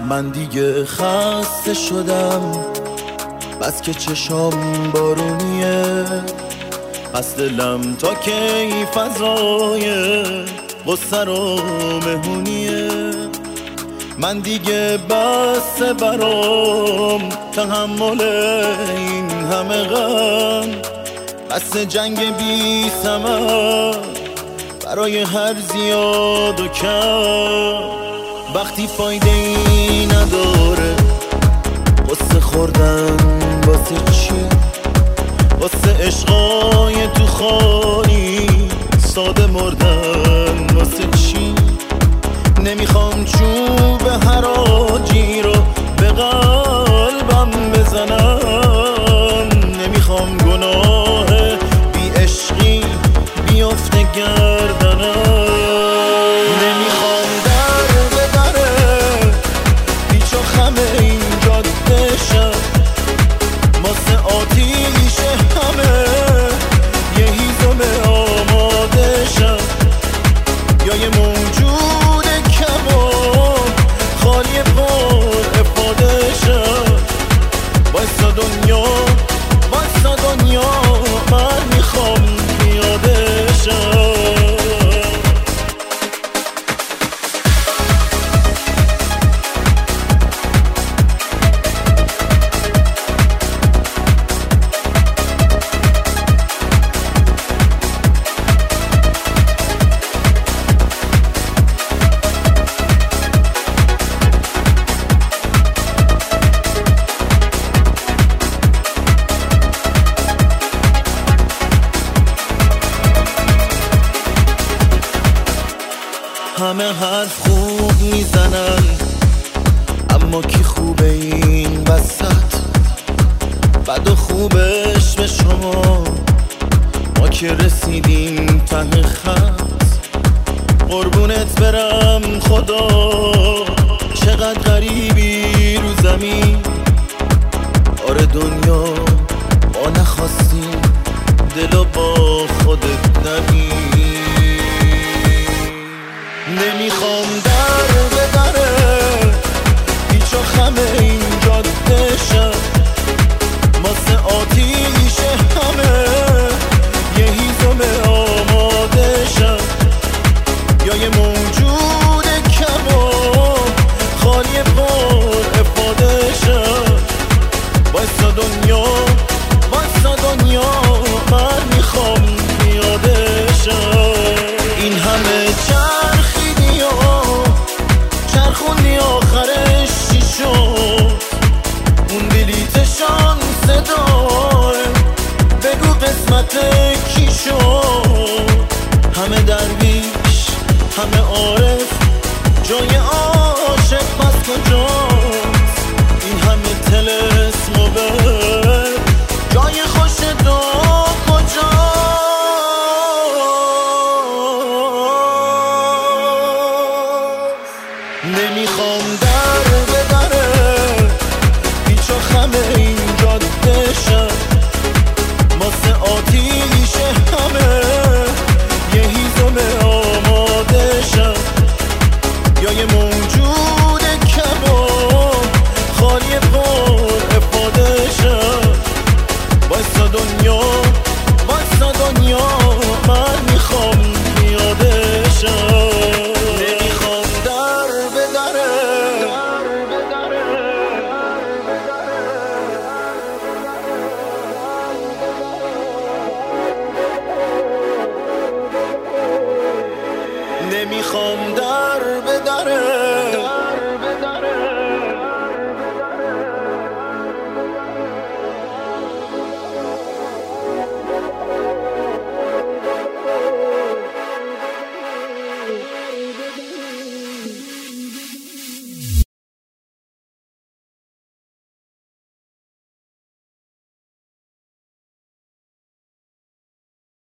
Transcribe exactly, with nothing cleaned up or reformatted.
من دیگه خسته شدم، بس که چشام بارونیه، پس دلم تا کی فضای غصه رو مهونیه. من دیگه بس برام تحمل این همه غم، بس جنگ بی ثمر برای هر زیاد و کم. وقتی فایده ای نداره قصه خوردن واسه چی؟ واسه عشقای تو خالی ساده مردن واسه چی؟ نمیخوام چوب حراجی رو به قلبم بزنم، نمیخوام گناه بی عشقی بیفته گردنم، نمیخوام در به دره پیچ و خم این جاده شم، واسه آتیش همه یه هیزم آماده شم، یا یه موجود کم و خالی پر افاده شم. وایسا دنیا وایسا دنیا من میخوام پیاده شم. همه حرف خوب میزنن، اما کی خوبه این وسط؟ بد و خوبش به شما، ما که رسیدیم ته خط. قربونت برم خدا، چقدر غریبی رو زمین. آره دنیا ما نخواستیم دلو با خودت نبین. نمیخوام در به دره پیچ و خم این جاده شم، واسه آتیش همه یه هیزم آماده شم، یا یه موجود کم و خالی پر افاده شم. وایسا دنیا وایسا دنیا من میخوام پیاده شم. این همه چرخیدی و چرخوندی آخرش چی شد؟ اون بلیت شانس داره بگو قسمت کی شد؟ همه درویش همه عارف جای عاشق پس کجاست؟ این همه طلسم و بر جای خوش دو کجاست؟ نمیخوام در به دره پیچ و خم این جاده شم، واسه آتیش همه یه هیزم آماده شم، یا یه موجود کم و خالی پر افاده شم. وایسا دنیا وایسا دنیا من میخوام پیاده شم. نمیخوام در به دره نمیخوام در به دره